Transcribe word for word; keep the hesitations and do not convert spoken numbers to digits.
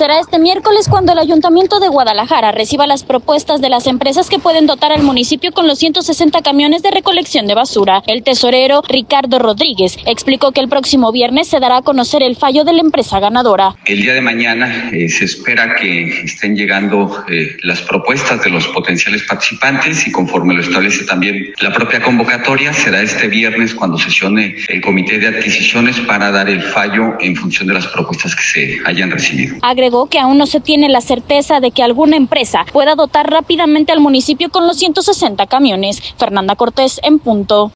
Será este miércoles cuando el Ayuntamiento de Guadalajara reciba las propuestas de las empresas que pueden dotar al municipio con los ciento sesenta camiones de recolección de basura. El tesorero Ricardo Rodríguez explicó que el próximo viernes se dará a conocer el fallo de la empresa ganadora. El día de mañana eh, se espera que estén llegando eh, las propuestas de los potenciales participantes y conforme lo establece también la propia convocatoria, será este viernes cuando sesione el comité de adquisiciones para dar el fallo en función de las propuestas que se hayan recibido. Agregó que aún no se tiene la certeza de que alguna empresa pueda dotar rápidamente al municipio con los ciento sesenta camiones. Fernanda Cortés, en punto.